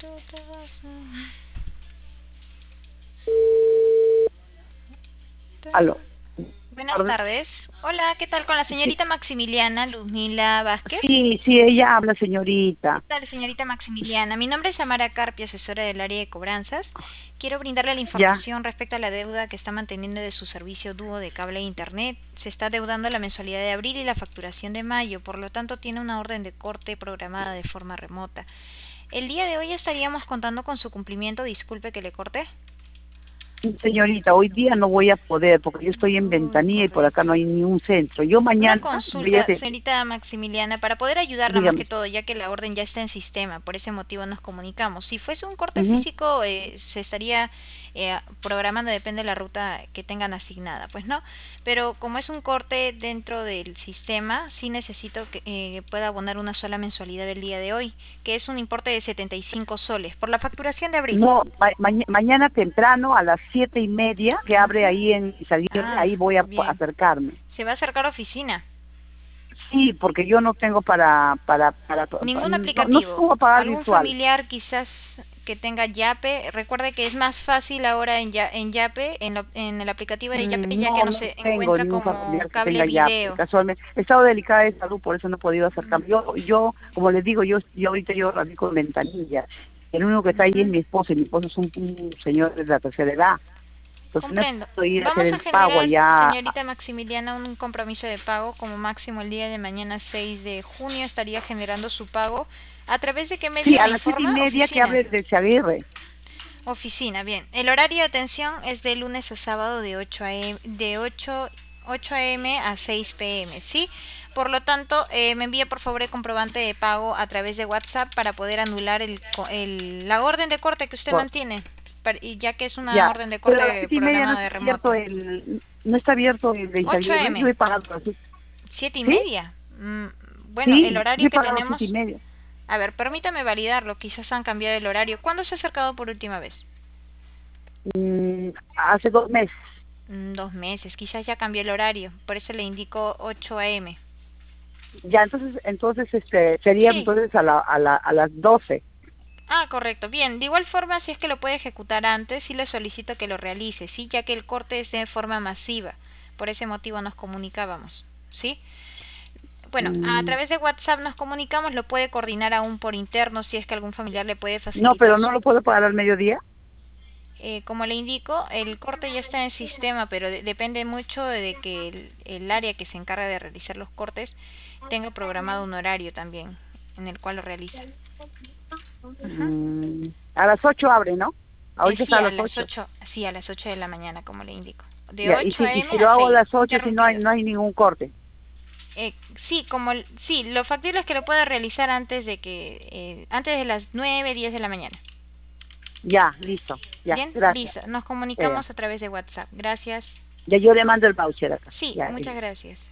Tú te vas Aló. Buenas ¿Tardes? tardes. Hola, ¿qué tal con la Sí, señorita Maximiliana Luzmila Vázquez? sí, ella habla, ¿Qué señorita. tal, señorita Maximiliana? Mi nombre es Amara Carpia, asesora del área de cobranzas. Quiero brindarle la Ya. información respecto a la deuda que está manteniendo de su servicio dúo de cable e internet. Se está deudando la mensualidad de abril y la facturación de mayo, por lo tanto tiene una orden de corte programada de forma remota. El día de hoy estaríamos contando con su cumplimiento, disculpe que le corte. Señorita, hoy día no voy a poder porque yo estoy en Uy, Ventanilla y por acá correcto. no hay ni un centro. Yo Una mañana voy a consulta, hacer, señorita Maximiliana, para poder ayudarla más que dígame. todo, ya que la orden ya está en sistema, por ese motivo nos comunicamos. Si fuese un corte Ujú. físico, se estaría programando, depende de la ruta que tengan asignada, pues no. Pero como es un corte dentro del sistema, sí necesito que pueda abonar una sola mensualidad del día de hoy, que es un importe de 75 soles, por la facturación de abril. No, mañana temprano a las 7:30 que abre Ujú. ahí en Izaguirre, Ah, ahí voy a bien. acercarme. Se va a acercar a oficina. Sí, porque yo no tengo Ningún no sé aplicativo. cómo pagar Algún virtual. familiar quizás que tenga Yape. Recuerde que es más fácil ahora en Yape, en el aplicativo de Yape, ya que No, no no se tengo encuentra ningún como familiar que cable tenga ya, video. casualmente. He estado delicada de salud, por eso no he podido acercarme. Mm, Como les digo, yo ahorita yo radico en Ventanilla. El único que está ahí es ujú. mi esposo, y mi esposo es un señor de la tercera edad. Entonces no Comprendo. puedo ir a hacer Vamos a el pago generar, allá. señorita Maximiliana, un compromiso de pago como máximo el día de mañana 6 de junio estaría generando su pago. ¿A través de qué Sí, medio a me las siete y informa? media que Oficina. abre de Izaguirre. Oficina, bien. El horario de atención es de lunes a sábado de 8 a.m. a 6 p.m., ¿sí? Por lo tanto, me envía por favor el comprobante de pago a través de WhatsApp para poder anular la orden de corte que usted Por- mantiene, y ya que es una Ya, orden de pero a las corte 7:30 no programada de está abierto remoto. no está abierto el de 8 Izaguirre. Yo a.m., he pagado así. 7 y ¿Sí? media. Bueno, el Sí, yo horario he que pagado tenemos... 7:30. A ver, permítame validarlo, quizás han cambiado el horario. ¿Cuándo se ha acercado por última vez? Hace 2 meses. 2 meses, quizás ya cambió el horario, por eso le indico 8 a.m. Ya, sería Sí, entonces a las 12. correcto, bien, de igual forma si es que lo puede ejecutar antes, sí le solicito que lo realice, sí, ya que el corte es de forma masiva, por ese motivo nos comunicábamos, ¿sí? Bueno, a Mm, través de WhatsApp nos comunicamos, lo puede coordinar aún por interno si es que algún familiar le puede no, facilitar pero no lo puedo pagar al mediodía. como le indico, el corte ya está en sistema, pero depende mucho de que el área que se encarga de realizar los cortes tenga programado un horario también en el cual lo realiza. Ajá. A las 8 abre, ¿no? Ahorita Sí, está a a las las 8. 8, sí, a las 8 de la mañana, como le indico. De Ya, y 8 si, y a.m. si lo a hago a 6, las 8, si no hay, interrumpidos. no hay ningún corte. Sí, sí, lo factible es que lo pueda realizar antes de las 9, 10 de la mañana. Ya, listo. Ya, Bien, gracias. listo. Nos Ya, ya. comunicamos a través de WhatsApp. Gracias. Ya yo le mando el voucher acá. Sí, Ya, muchas gracias.